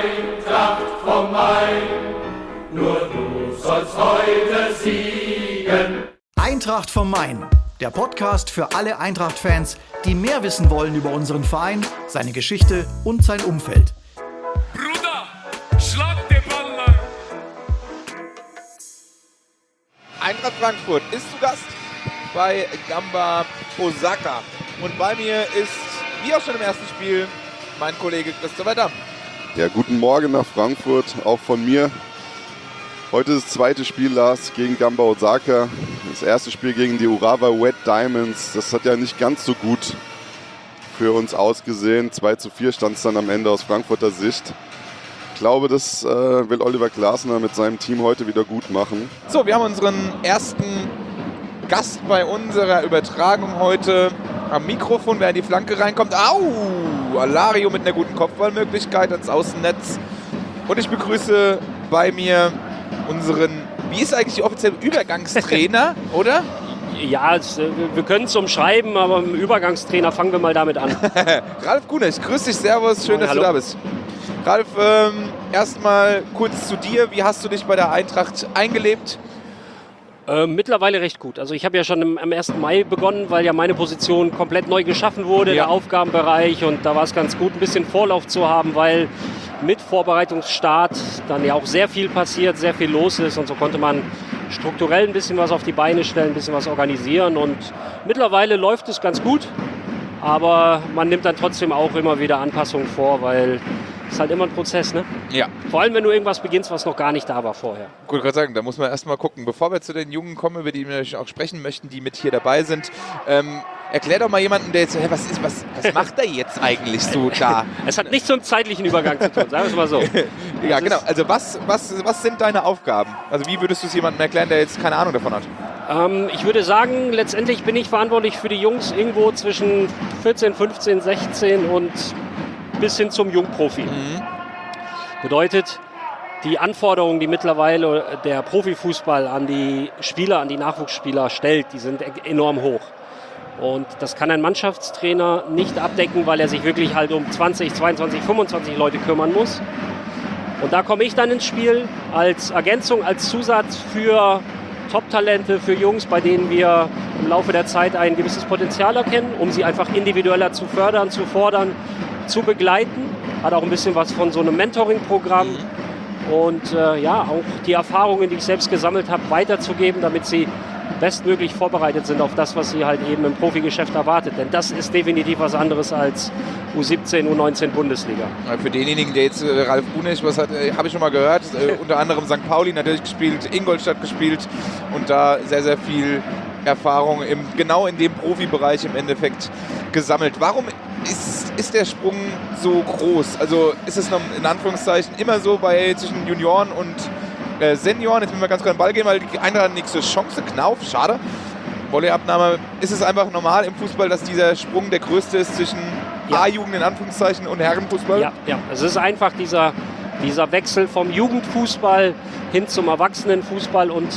Eintracht vom Main, nur du sollst heute siegen. Eintracht vom Main, der Podcast für alle Eintracht-Fans, die mehr wissen wollen über unseren Verein, seine Geschichte und sein Umfeld. Bruder, schlag den Ball lang. Eintracht Frankfurt ist zu Gast bei Gamba Osaka. Und bei mir ist, wie auch schon im ersten Spiel, mein Kollege Christopher Damm. Ja, guten Morgen nach Frankfurt, auch von mir. Heute ist das zweite Spiel, Lars, gegen Gamba Osaka. Das erste Spiel gegen die Urawa Red Diamonds. Das hat ja nicht ganz so gut für uns ausgesehen. 2:4 stand es dann am Ende aus Frankfurter Sicht. Ich glaube, das will Oliver Glasner mit seinem Team heute wieder gut machen. So, wir haben unseren ersten Gast bei unserer Übertragung heute am Mikrofon, wer in die Flanke reinkommt. Au! Alario mit einer guten Kopfballmöglichkeit ans Außennetz. Und ich begrüße bei mir unseren, wie ist eigentlich die offizielle Übergangstrainer, oder? Ja, wir können es umschreiben, aber im Übergangstrainer fangen wir mal damit an. Ralf Gunesch, grüß dich, servus, schön, dass Hallo. du da bist. Ralf, erstmal kurz zu dir, wie hast du dich bei der Eintracht eingelebt? Mittlerweile recht gut. Also ich habe ja schon am 1. Mai begonnen, weil ja meine Position komplett neu geschaffen wurde, Ja. der Aufgabenbereich. Und da war es ganz gut, ein bisschen Vorlauf zu haben, weil mit Vorbereitungsstart dann ja auch sehr viel passiert, sehr viel los ist. Und so konnte man strukturell ein bisschen was auf die Beine stellen, ein bisschen was organisieren. Und mittlerweile läuft es ganz gut. Aber man nimmt dann trotzdem auch immer wieder Anpassungen vor, weil es halt immer ein Prozess, ne? Ja. Vor allem, wenn du irgendwas beginnst, was noch gar nicht da war vorher. Gut, gerade sagen, da muss man erstmal gucken. Bevor wir zu den Jungen kommen, über die wir natürlich auch sprechen möchten, die mit hier dabei sind, erklär doch mal jemanden, der jetzt so, was macht er jetzt eigentlich so da? Es hat nichts mit dem zeitlichen Übergang zu tun, sagen wir es mal so. Ja, genau. Also was sind deine Aufgaben? Also wie würdest du es jemandem erklären, der jetzt keine Ahnung davon hat? Ich würde sagen, letztendlich bin ich verantwortlich für die Jungs irgendwo zwischen 14, 15, 16 und bis hin zum Jungprofi. Bedeutet, die Anforderungen, die mittlerweile der Profifußball an die Spieler, an die Nachwuchsspieler stellt, die sind enorm hoch. Und das kann ein Mannschaftstrainer nicht abdecken, weil er sich wirklich halt um 20, 22, 25 Leute kümmern muss. Und da komme ich dann ins Spiel als Ergänzung, als Zusatz für Top-Talente, für Jungs, bei denen wir im Laufe der Zeit ein gewisses Potenzial erkennen, um sie einfach individueller zu fördern, zu fordern, zu begleiten. Hat auch ein bisschen was von so einem Mentoring-Programm. Und auch die Erfahrungen, die ich selbst gesammelt habe, weiterzugeben, damit sie bestmöglich vorbereitet sind auf das, was sie halt eben im Profigeschäft erwartet. Denn das ist definitiv was anderes als U17, U19 Bundesliga. Für denjenigen, der jetzt Ralf Gunesch, was hat, habe ich schon mal gehört, unter anderem St. Pauli natürlich gespielt, Ingolstadt gespielt und da sehr, sehr viel Erfahrung genau in dem Profibereich im Endeffekt gesammelt. Warum ist der Sprung so groß? Also ist es noch in Anführungszeichen immer so zwischen Junioren und Senioren? Jetzt müssen wir ganz kurz den Ball gehen, weil die Eintracht hat nächste Chance. Knauf, schade. Volleyabnahme. Ist es einfach normal im Fußball, dass dieser Sprung der größte ist zwischen A-Jugend in Anführungszeichen und Herrenfußball? Ja. Es ist einfach dieser Wechsel vom Jugendfußball hin zum Erwachsenenfußball und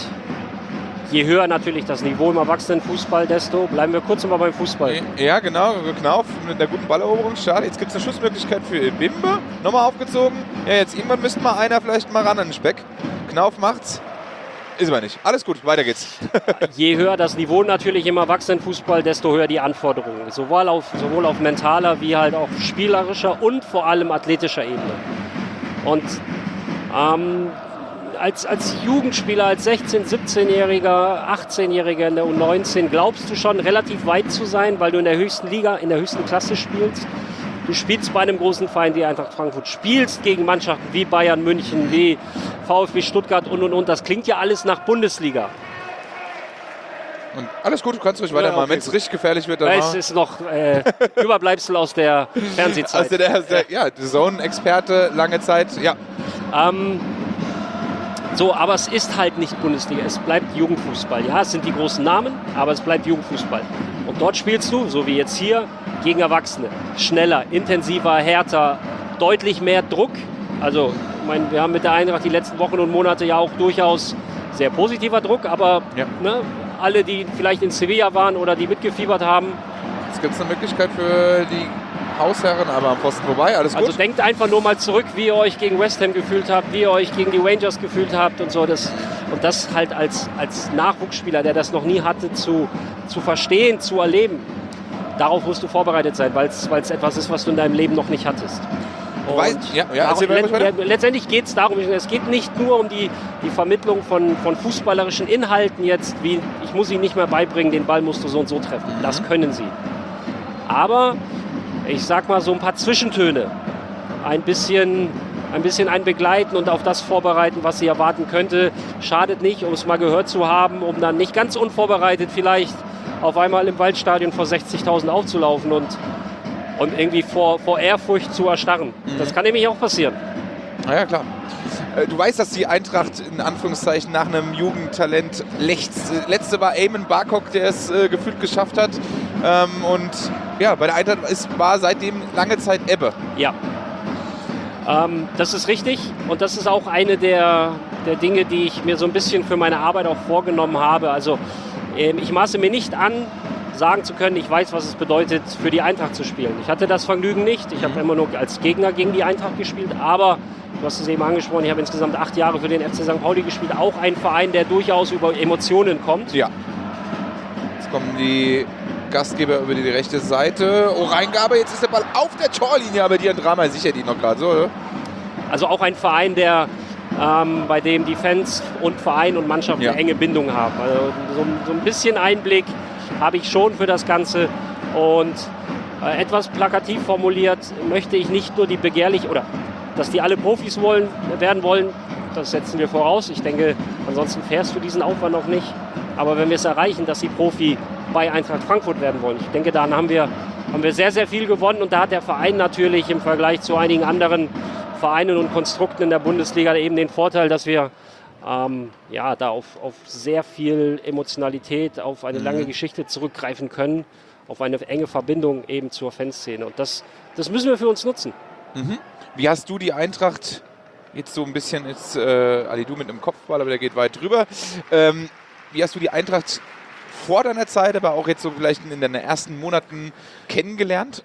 je höher natürlich das Niveau im Erwachsenenfußball, desto bleiben wir kurz mal beim Fußball. Ja, genau. Knauf mit einer guten Balleroberung. Schade. Jetzt gibt es eine Schussmöglichkeit für Bimbe. Nochmal aufgezogen. Ja, jetzt irgendwann müsste mal einer vielleicht mal ran an den Speck. Knauf macht's. Ist aber nicht. Alles gut, weiter geht's. Je höher das Niveau natürlich im Erwachsenenfußball, desto höher die Anforderungen. Sowohl auf mentaler wie halt auch spielerischer und vor allem athletischer Ebene. Und als Jugendspieler, als 16-, 17-Jähriger, 18-Jähriger in der U19 glaubst du schon relativ weit zu sein, weil du in der höchsten Liga, in der höchsten Klasse spielst. Du spielst bei einem großen Verein wie Eintracht Frankfurt, spielst gegen Mannschaften wie Bayern München, wie VfB Stuttgart und. Das klingt ja alles nach Bundesliga. Und alles gut, du kannst ruhig weitermachen. Okay, wenn es richtig gefährlich wird, dann es ist noch Überbleibsel aus der Fernsehzeit. Also der Zone-Experte lange Zeit, ja. Aber es ist halt nicht Bundesliga, es bleibt Jugendfußball. Ja, es sind die großen Namen, aber es bleibt Jugendfußball. Und dort spielst du, so wie jetzt hier, gegen Erwachsene. Schneller, intensiver, härter, deutlich mehr Druck. Also, ich meine, wir haben mit der Eintracht die letzten Wochen und Monate ja auch durchaus sehr positiver Druck, aber alle, die vielleicht in Sevilla waren oder die mitgefiebert haben. Jetzt gibt es eine Möglichkeit für die Hausherren, aber am Pfosten vorbei, alles gut. Also denkt einfach nur mal zurück, wie ihr euch gegen West Ham gefühlt habt, wie ihr euch gegen die Rangers gefühlt habt und so. Und das halt als Nachwuchsspieler, der das noch nie hatte, zu verstehen, zu erleben. Darauf musst du vorbereitet sein, weil es etwas ist, was du in deinem Leben noch nicht hattest. Letztendlich geht es darum, es geht nicht nur um die Vermittlung von fußballerischen Inhalten jetzt, wie ich muss ihnen nicht mehr beibringen, den Ball musst du so und so treffen. Das können sie. Aber ich sag mal so ein paar Zwischentöne, ein bisschen begleiten und auf das vorbereiten, was sie erwarten könnte, schadet nicht, um es mal gehört zu haben, um dann nicht ganz unvorbereitet vielleicht auf einmal im Waldstadion vor 60.000 aufzulaufen und irgendwie vor Ehrfurcht zu erstarren. Das kann nämlich auch passieren. Na ja, klar. Du weißt, dass die Eintracht in Anführungszeichen nach einem Jugendtalent lechzt. Letzte war Eamon Barkok, der es gefühlt geschafft hat. Und ja, bei der Eintracht war seitdem lange Zeit Ebbe. Ja, das ist richtig. Und das ist auch eine der Dinge, die ich mir so ein bisschen für meine Arbeit auch vorgenommen habe. Also ich maße mir nicht an, sagen zu können, ich weiß, was es bedeutet, für die Eintracht zu spielen. Ich hatte das Vergnügen nicht. Ich habe immer nur als Gegner gegen die Eintracht gespielt. Aber, du hast es eben angesprochen, ich habe insgesamt 8 Jahre für den FC St. Pauli gespielt. Auch ein Verein, der durchaus über Emotionen kommt. Ja. Jetzt kommen die Gastgeber über die rechte Seite. Oh, Reingabe, jetzt ist der Ball auf der Torlinie, aber die Drama sichert ihn noch gerade so, oder? Also auch ein Verein, bei dem die Fans und Verein und Mannschaft eine enge Bindung haben. Also so ein bisschen Einblick habe ich schon für das Ganze. Und etwas plakativ formuliert möchte ich nicht nur dass die alle Profis werden wollen, das setzen wir voraus. Ich denke, ansonsten fährst du diesen Aufwand noch nicht. Aber wenn wir es erreichen, dass sie Profi bei Eintracht Frankfurt werden wollen, ich denke, dann haben wir sehr, sehr viel gewonnen. Und da hat der Verein natürlich im Vergleich zu einigen anderen Vereinen und Konstrukten in der Bundesliga eben den Vorteil, dass wir da auf sehr viel Emotionalität, auf eine lange Geschichte zurückgreifen können, auf eine enge Verbindung eben zur Fanszene. Und das müssen wir für uns nutzen. Wie hast du die Eintracht jetzt so ein bisschen, Ali, du mit einem Kopfball, aber der geht weit drüber. Wie hast du die Eintracht vor deiner Zeit, aber auch jetzt so vielleicht in den ersten Monaten kennengelernt?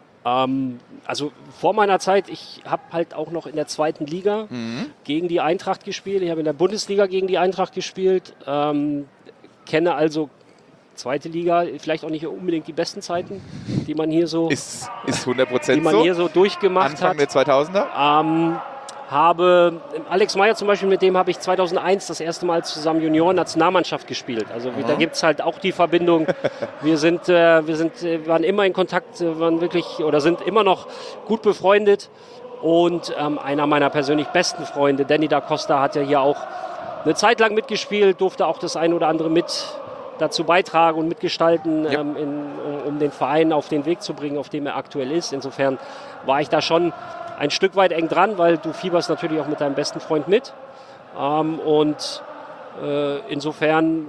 Also vor meiner Zeit, ich habe halt auch noch in der 2. Liga gegen die Eintracht gespielt. Ich habe in der Bundesliga gegen die Eintracht gespielt. Kenne also 2. Liga, vielleicht auch nicht unbedingt die besten Zeiten, die man hier so ist 100% die man so. Hier so durchgemacht Anfang hat. der 2000er? Habe Alex Meyer zum Beispiel, mit dem habe ich 2001 das erste Mal zusammen Junioren-Nationalmannschaft gespielt. Also da gibt es halt auch die Verbindung. Wir waren immer in Kontakt, sind immer noch gut befreundet. Und einer meiner persönlich besten Freunde, Danny da Costa, hat ja hier auch eine Zeit lang mitgespielt, durfte auch das eine oder andere mit dazu beitragen und mitgestalten, um den Verein auf den Weg zu bringen, auf dem er aktuell ist. Insofern war ich da schon ein Stück weit eng dran, weil du fieberst natürlich auch mit deinem besten Freund mit. Insofern,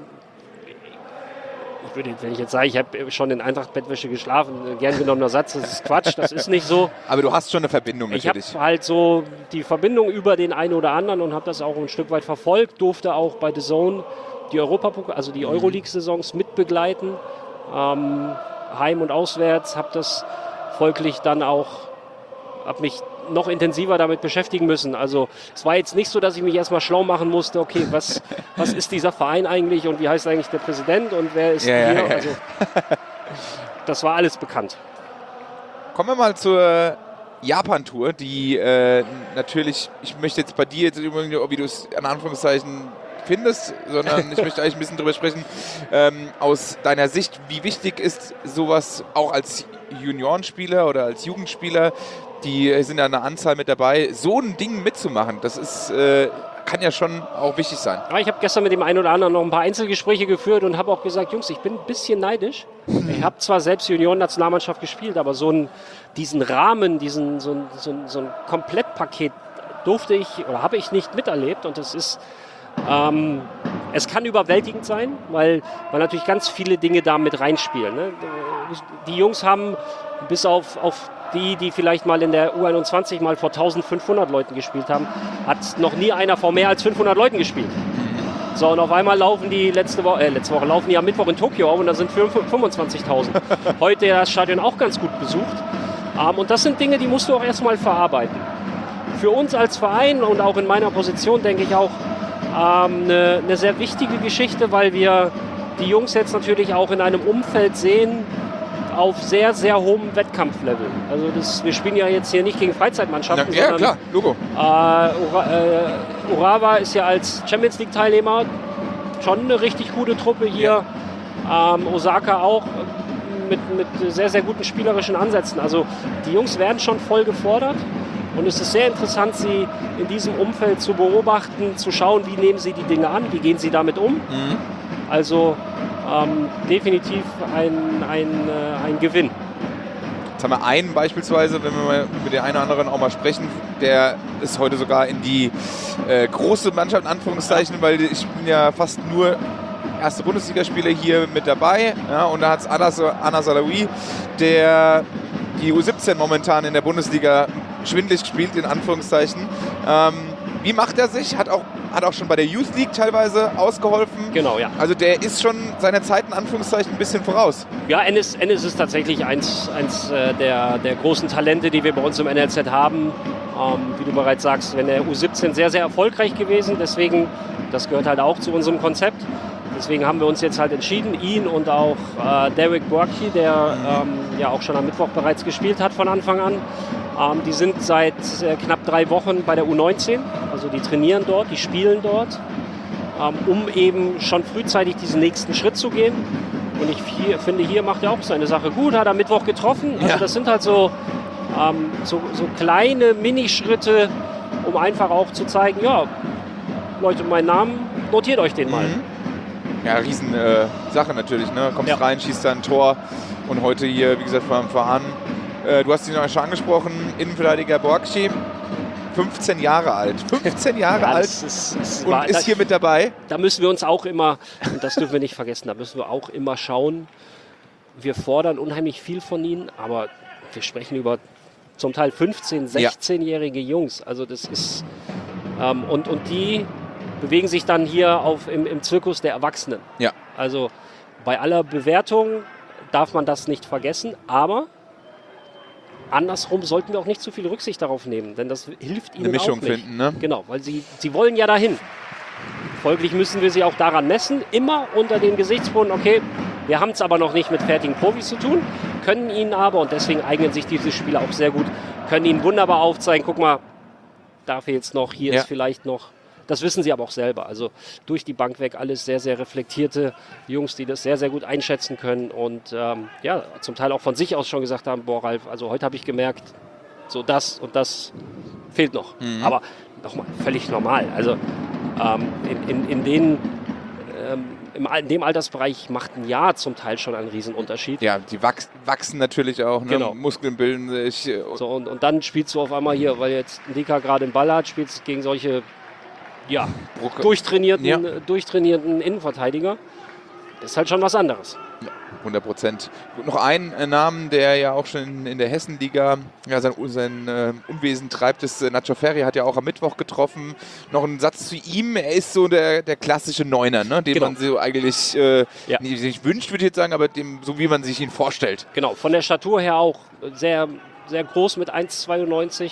wenn ich jetzt sage, ich habe schon in Eintracht-Bettwäsche geschlafen, gern genommener Satz, das ist Quatsch, das ist nicht so. Aber du hast schon eine Verbindung natürlich. Ich habe halt so die Verbindung über den einen oder anderen und habe das auch ein Stück weit verfolgt, durfte auch bei The Zone die die Euroleague-Saisons mitbegleiten, heim und auswärts, habe das folglich dann auch, habe mich noch intensiver damit beschäftigen müssen. Also es war jetzt nicht so, dass ich mich erstmal schlau machen musste, okay, was ist dieser Verein eigentlich und wie heißt eigentlich der Präsident und wer ist hier? Ja. Also, das war alles bekannt. Kommen wir mal zur Japan-Tour, die natürlich, ich möchte jetzt bei dir jetzt übrigens, wie du es in Anführungszeichen findest, sondern ich möchte eigentlich ein bisschen drüber sprechen, aus deiner Sicht, wie wichtig ist sowas auch als Juniorenspieler oder als Jugendspieler, die sind ja eine Anzahl mit dabei, so ein Ding mitzumachen, das ist, kann ja schon auch wichtig sein. Ja, ich habe gestern mit dem einen oder anderen noch ein paar Einzelgespräche geführt und habe auch gesagt, Jungs, ich bin ein bisschen neidisch. Ich habe zwar selbst Junioren-Nationalmannschaft gespielt, aber diesen Rahmen, so ein Komplettpaket habe ich nicht miterlebt und das ist es kann überwältigend sein, weil natürlich ganz viele Dinge da mit reinspielen. Ne? Die Jungs haben, bis auf die vielleicht mal in der U21 mal vor 1500 Leuten gespielt haben, hat noch nie einer vor mehr als 500 Leuten gespielt. So, und auf einmal laufen die letzte Woche laufen die am Mittwoch in Tokio auf und da sind 25.000. Heute das Stadion auch ganz gut besucht. Und das sind Dinge, die musst du auch erstmal verarbeiten. Für uns als Verein und auch in meiner Position denke ich auch eine sehr wichtige Geschichte, weil wir die Jungs jetzt natürlich auch in einem Umfeld sehen, auf sehr, sehr hohem Wettkampflevel. Also wir spielen ja jetzt hier nicht gegen Freizeitmannschaften, Ja, sondern klar, Logo. Urawa ist ja als Champions League Teilnehmer schon eine richtig gute Truppe hier. Osaka auch mit sehr, sehr guten spielerischen Ansätzen. Also die Jungs werden schon voll gefordert und es ist sehr interessant, sie in diesem Umfeld zu beobachten, zu schauen, wie nehmen sie die Dinge an, wie gehen sie damit um. Also definitiv ein Gewinn. Jetzt haben wir einen beispielsweise, wenn wir mal mit den einen oder anderen auch mal sprechen, der ist heute sogar in die große Mannschaft, in Anführungszeichen, weil ich bin ja fast nur erste Bundesligaspieler hier mit dabei. Ja, und da hat es Anas Alaoui, der die U17 momentan in der Bundesliga schwindelig spielt, in Anführungszeichen. Wie macht er sich? Hat auch schon bei der Youth League teilweise ausgeholfen. Genau, ja. Also der ist schon seiner Zeit in Anführungszeichen ein bisschen voraus. Ja, Enes ist tatsächlich eins der großen Talente, die wir bei uns im NLZ haben. Wie du bereits sagst, in der U17 sehr, sehr erfolgreich gewesen. Deswegen, das gehört halt auch zu unserem Konzept. Deswegen haben wir uns jetzt halt entschieden, ihn und auch Derek Borky, der ja auch schon am Mittwoch bereits gespielt hat von Anfang an. Die sind seit knapp 3 Wochen bei der U19, also die trainieren dort, die spielen dort, um eben schon frühzeitig diesen nächsten Schritt zu gehen. Und ich finde, hier macht er auch seine Sache gut, hat am Mittwoch getroffen. Also das sind halt so kleine Minischritte, um einfach auch zu zeigen, ja, Leute, meinen Namen, notiert euch den mal. Ja, riesen Sache natürlich, ne? Kommst rein, schießt da ein Tor und heute hier, wie gesagt, vom Verein. Du hast ihn auch schon angesprochen, Innenverteidiger Borky, 15 Jahre alt. 15 Jahre alt und ist hier mit dabei. Da müssen wir uns auch immer, und das dürfen wir nicht vergessen, da müssen wir auch immer schauen, wir fordern unheimlich viel von ihnen, aber wir sprechen über zum Teil 15-, 16-jährige Jungs. Also das ist, und die bewegen sich dann hier im Zirkus der Erwachsenen. Ja. Also bei aller Bewertung darf man das nicht vergessen, aber andersrum sollten wir auch nicht zu viel Rücksicht darauf nehmen, denn das hilft ihnen eine Mischung auch nicht. Finden, ne? Genau, weil sie wollen ja dahin. Folglich müssen wir sie auch daran messen, immer unter dem Gesichtspunkt, okay, wir haben es aber noch nicht mit fertigen Profis zu tun, können ihnen aber, und deswegen eignen sich diese Spieler auch sehr gut, können ihnen wunderbar aufzeigen, guck mal, da fehlt's noch, hier ist vielleicht noch. Das wissen sie aber auch selber. Also durch die Bank weg alles sehr, sehr reflektierte Jungs, die das sehr, sehr gut einschätzen können und ja, zum Teil auch von sich aus schon gesagt haben, boah Ralf, also heute habe ich gemerkt, so das und das fehlt noch. Aber nochmal, völlig normal. Also in dem Altersbereich macht ein Jahr zum Teil schon einen Riesenunterschied. Ja, die wachsen natürlich auch, ne? Genau. Muskeln bilden sich. So, und dann spielst du auf einmal hier, weil jetzt Ndika gerade den Ball hat, spielst gegen solche durchtrainierten Innenverteidiger. Das ist halt schon was anderes. 100%. Noch ein Namen, der ja auch schon in der Hessenliga sein Unwesen treibt, ist Nacho Ferri, hat ja auch am Mittwoch getroffen. Noch ein Satz zu ihm, er ist so der klassische Neuner, ne? Den man so eigentlich nicht wünscht, würde ich jetzt sagen, aber so wie man sich ihn vorstellt. Genau, von der Statur her auch sehr, sehr groß mit 1,92.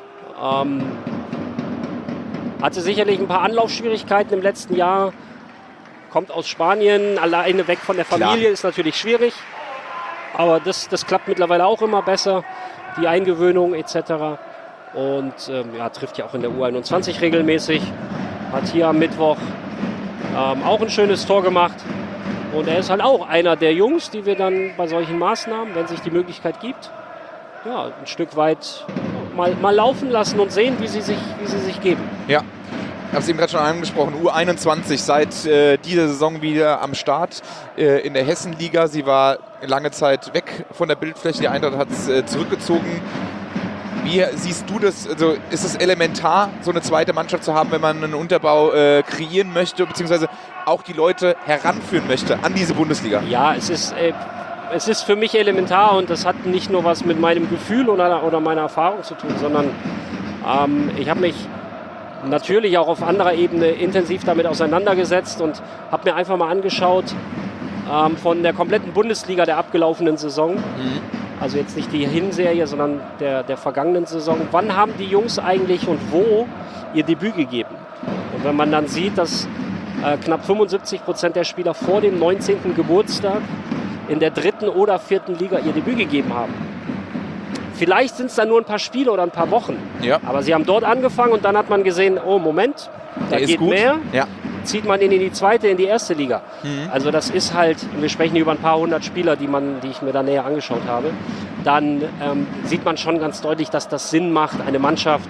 Hatte sicherlich ein paar Anlaufschwierigkeiten im letzten Jahr. Kommt aus Spanien, alleine weg von der Familie, ist natürlich schwierig. Aber das klappt mittlerweile auch immer besser. Die Eingewöhnung etc. Und trifft ja auch in der U21 regelmäßig. Hat hier am Mittwoch auch ein schönes Tor gemacht. Und er ist halt auch einer der Jungs, die wir dann bei solchen Maßnahmen, wenn sich die Möglichkeit gibt, ja, ein Stück weit mal laufen lassen und sehen, wie sie sich geben. Ja. Ich habe es eben gerade schon angesprochen, U21 seit dieser Saison wieder am Start in der Hessenliga. Sie war lange Zeit weg von der Bildfläche, die Eintracht hat es zurückgezogen. Wie siehst du das? Also ist es elementar, so eine zweite Mannschaft zu haben, wenn man einen Unterbau kreieren möchte, beziehungsweise auch die Leute heranführen möchte an diese Bundesliga? Ja, es ist für mich elementar und das hat nicht nur was mit meinem Gefühl oder meiner Erfahrung zu tun, sondern ich habe mich natürlich auch auf anderer Ebene intensiv damit auseinandergesetzt und habe mir einfach mal angeschaut von der kompletten Bundesliga der abgelaufenen Saison, also jetzt nicht die Hinserie, sondern der vergangenen Saison, wann haben die Jungs eigentlich und wo ihr Debüt gegeben? Und wenn man dann sieht, dass knapp 75% der Spieler vor dem 19. Geburtstag in der 3. oder 4. Liga ihr Debüt gegeben haben. Vielleicht sind es dann nur ein paar Spiele oder ein paar Wochen. Ja. Aber sie haben dort angefangen und dann hat man gesehen, oh Moment, da Der ist geht gut. mehr. Ja. Zieht man ihn in die 2., in die 1. Liga. Also das ist halt, wir sprechen über ein paar hundert Spieler, die ich mir da näher angeschaut habe. Dann sieht man schon ganz deutlich, dass das Sinn macht, eine Mannschaft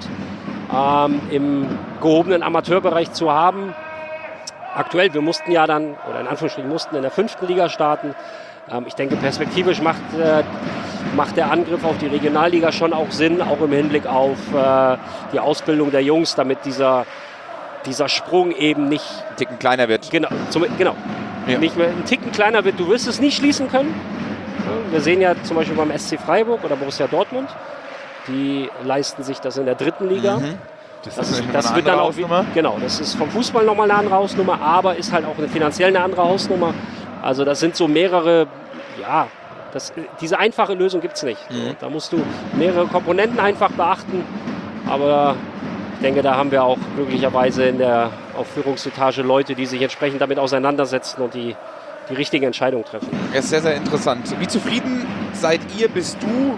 im gehobenen Amateurbereich zu haben. Aktuell, wir mussten ja dann, oder in Anführungsstrichen mussten in der 5. Liga starten. Ich denke, perspektivisch macht der Angriff auf die Regionalliga schon auch Sinn, auch im Hinblick auf die Ausbildung der Jungs, damit dieser Sprung eben nicht Ein Ticken kleiner wird. genau, Ja. nicht mehr ein Ticken kleiner wird. Du wirst es nicht schließen können. Wir sehen ja zum Beispiel beim SC Freiburg oder Borussia Dortmund, die leisten sich das in der 3. Liga. Das wird dann auch genau, das ist vom Fußball nochmal eine andere Hausnummer, aber ist halt auch finanziell eine andere Hausnummer. Also das sind so mehrere, ja, diese einfache Lösung gibt es nicht. Da musst du mehrere Komponenten einfach beachten, aber ich denke, da haben wir auch möglicherweise in der Führungsetage Leute, die sich entsprechend damit auseinandersetzen und die richtige Entscheidung treffen. Ja, ist sehr, sehr interessant. Wie zufrieden bist du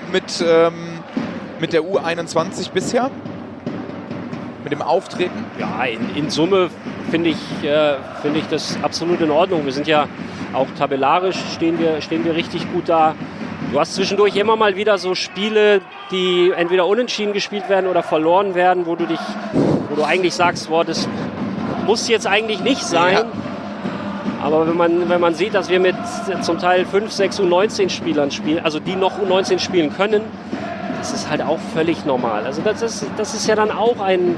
mit der U21 bisher? Mit dem Auftreten? Ja, in Summe finde ich das absolut in Ordnung. Wir sind ja auch tabellarisch, stehen wir richtig gut da. Du hast zwischendurch immer mal wieder so Spiele, die entweder unentschieden gespielt werden oder verloren werden, wo du eigentlich sagst, boah, das muss jetzt eigentlich nicht sein. Ja. Aber wenn man sieht, dass wir mit zum Teil 5, 6 U19-Spielern spielen, also die noch U19 spielen können, das ist halt auch völlig normal. Also das ist ja dann auch ein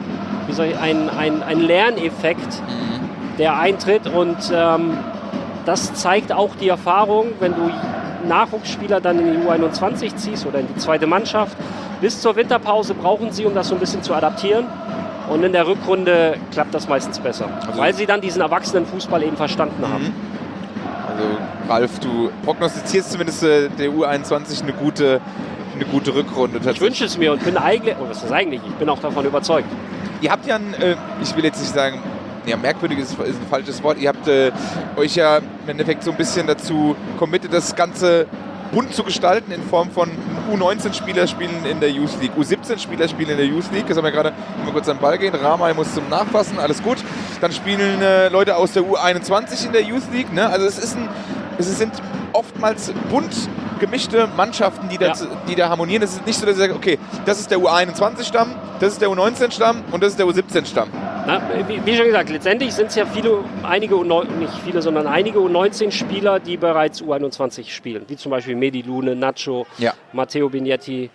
Lerneffekt, der eintritt und das zeigt auch die Erfahrung, wenn du Nachwuchsspieler dann in die U21 ziehst oder in die 2. Mannschaft. Bis zur Winterpause brauchen sie, um das so ein bisschen zu adaptieren. Und in der Rückrunde klappt das meistens besser, weil sie dann diesen Erwachsenenfußball eben verstanden haben. Also Ralf, du prognostizierst zumindest der U21 eine gute Rückrunde. Ich wünsche es mir und bin eigentlich, ich bin auch davon überzeugt. Ihr habt ja ich will jetzt nicht sagen, ja, merkwürdig ist ein falsches Wort. Ihr habt euch ja im Endeffekt so ein bisschen dazu committed, das Ganze bunt zu gestalten in Form von U19-Spieler spielen in der Youth League, U17-Spieler spielen in der Youth League. Jetzt haben wir gerade mal kurz an den Ball gehen. Ramay muss zum Nachfassen, alles gut. Dann spielen Leute aus der U21 in der Youth League. Ne? Also es sind oftmals bunt gemischte Mannschaften, die da harmonieren. Es ist nicht so, dass ich sage, okay, das ist der U21-Stamm, das ist der U19-Stamm und das ist der U17-Stamm. Na, wie schon gesagt, letztendlich sind es ja einige U19-Spieler, die bereits U21 spielen. Wie zum Beispiel Medi Lune, Nacho, Matteo Bignetti,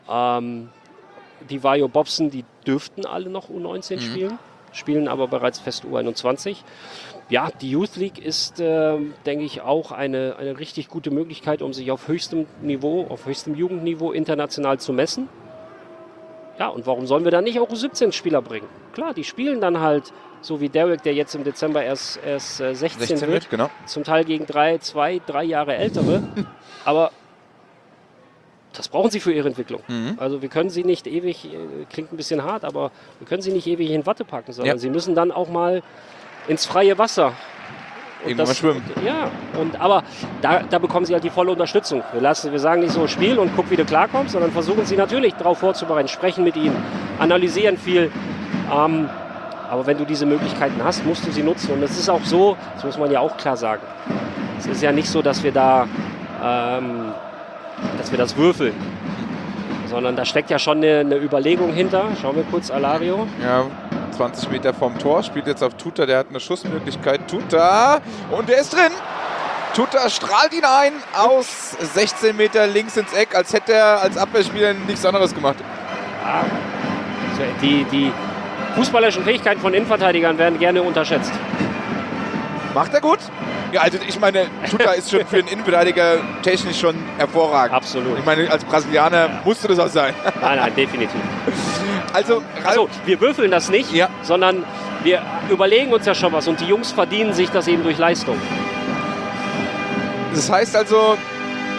Divayo Bobson, die dürften alle noch U19 spielen aber bereits fest U21. Ja, die Youth League ist, denke ich, auch eine richtig gute Möglichkeit, um sich auf höchstem Jugendniveau international zu messen. Ja, und warum sollen wir dann nicht auch U17-Spieler bringen? Klar, die spielen dann halt, so wie Derek, der jetzt im Dezember erst 16 wird, genau. Zum Teil gegen 3 Jahre Ältere, aber das brauchen sie für ihre Entwicklung. Also wir können sie nicht ewig, klingt ein bisschen hart, aber wir können sie nicht ewig in Watte packen, sondern sie müssen dann auch mal ins freie Wasser. Irgendwann mal schwimmen. Ja, aber da bekommen sie halt die volle Unterstützung. Wir sagen nicht so, spiel und guck, wie du klarkommst, sondern versuchen sie natürlich darauf vorzubereiten, sprechen mit ihnen, analysieren viel. Aber wenn du diese Möglichkeiten hast, musst du sie nutzen. Und es ist auch so, das muss man ja auch klar sagen, es ist ja nicht so, dass wir das würfeln, sondern da steckt ja schon eine Überlegung hinter. Schauen wir kurz, Alario. Ja, 20 Meter vom Tor, spielt jetzt auf Tuta, der hat eine Schussmöglichkeit. Tuta, und der ist drin. Tuta strahlt ihn ein aus 16 Meter links ins Eck, als hätte er als Abwehrspieler nichts anderes gemacht. Ja, die fußballerischen Fähigkeiten von Innenverteidigern werden gerne unterschätzt. Macht er gut? Ja, also ich meine, Tuta ist schon für einen Innenverteidiger technisch schon hervorragend. Absolut. Ich meine, als Brasilianer musste das auch sein. Nein, definitiv. Also wir würfeln das nicht, sondern wir überlegen uns ja schon was und die Jungs verdienen sich das eben durch Leistung. Das heißt also, du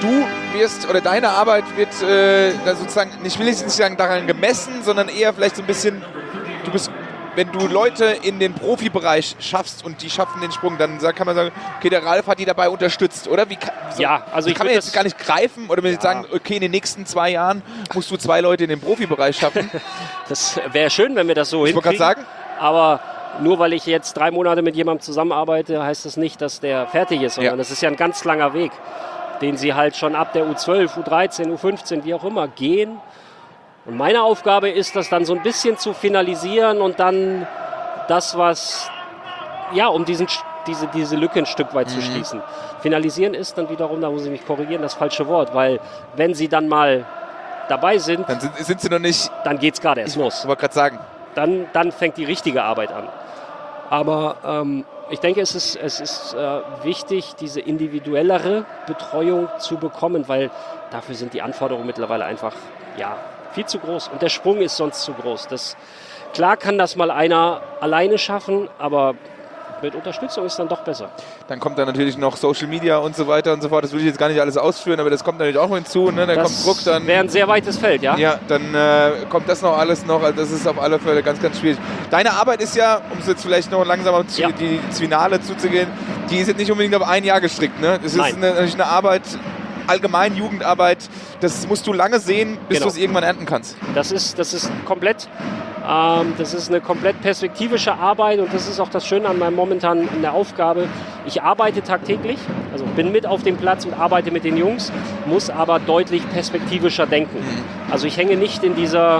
wirst, oder deine Arbeit wird da sozusagen, ich will jetzt nicht sagen daran gemessen, sondern eher vielleicht so ein bisschen, wenn du Leute in den Profibereich schaffst und die schaffen den Sprung, dann kann man sagen, okay, der Ralf hat die dabei unterstützt, oder? Also kann man jetzt gar nicht greifen, oder wenn Sie sagen, okay, in den nächsten 2 Jahren musst du 2 Leute in den Profibereich schaffen. Das wäre schön, wenn wir das so hinkriegen. Ich wollte gerade sagen. Aber nur weil ich jetzt 3 Monate mit jemandem zusammenarbeite, heißt das nicht, dass der fertig ist, sondern das ist ja ein ganz langer Weg, den sie halt schon ab der U12, U13, U15, wie auch immer, gehen. Und meine Aufgabe ist, das dann so ein bisschen zu finalisieren und dann das, was, um diese Lücke ein Stück weit zu schließen. Finalisieren ist dann wiederum, da muss ich mich korrigieren, das falsche Wort, weil wenn sie dann mal dabei sind, dann sind sie noch nicht, dann geht es gerade erst los. Ich wollte gerade sagen. Dann fängt die richtige Arbeit an. Aber ich denke, es ist wichtig, diese individuellere Betreuung zu bekommen, weil dafür sind die Anforderungen mittlerweile einfach viel zu groß. Und der Sprung ist sonst zu groß. Klar kann das mal einer alleine schaffen, aber mit Unterstützung ist dann doch besser. Dann kommt da natürlich noch Social Media und so weiter und so fort. Das will ich jetzt gar nicht alles ausführen, aber das kommt natürlich auch hinzu. Ne? Dann kommt Druck. Das wäre ein sehr weites Feld, ja? Ja, dann kommt das noch alles noch. Also das ist auf alle Fälle ganz, ganz schwierig. Deine Arbeit ist ja, um es jetzt vielleicht noch langsam ins Finale zuzugehen, die ist jetzt nicht unbedingt auf ein Jahr gestrickt. Ne? Das ist natürlich eine Arbeit, allgemein Jugendarbeit, das musst du lange sehen, bis du es irgendwann ernten kannst. Das ist komplett, das ist eine komplett perspektivische Arbeit und das ist auch das Schöne an meinem momentanen in der Aufgabe. Ich arbeite tagtäglich, also bin mit auf dem Platz und arbeite mit den Jungs, muss aber deutlich perspektivischer denken. Also ich hänge nicht in dieser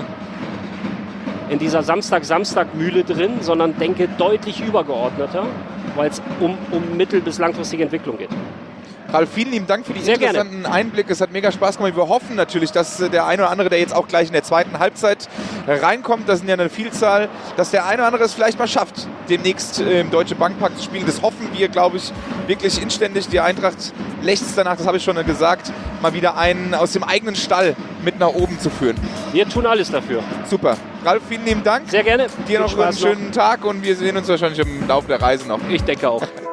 Samstag-Mühle drin, sondern denke deutlich übergeordneter, weil es um mittel- bis langfristige Entwicklung geht. Ralf, vielen lieben Dank für die interessanten Einblicke. Es hat mega Spaß gemacht. Wir hoffen natürlich, dass der eine oder andere, der jetzt auch gleich in der zweiten Halbzeit reinkommt, das sind ja eine Vielzahl, dass der eine oder andere es vielleicht mal schafft, demnächst im Deutsche Bankpark zu spielen. Das hoffen wir, glaube ich, wirklich inständig. Die Eintracht lechzt danach, das habe ich schon gesagt, mal wieder einen aus dem eigenen Stall mit nach oben zu führen. Wir tun alles dafür. Super. Ralf, vielen lieben Dank. Sehr gerne. Dir noch einen schönen Tag und wir sehen uns wahrscheinlich im Laufe der Reise noch. Ich denke auch.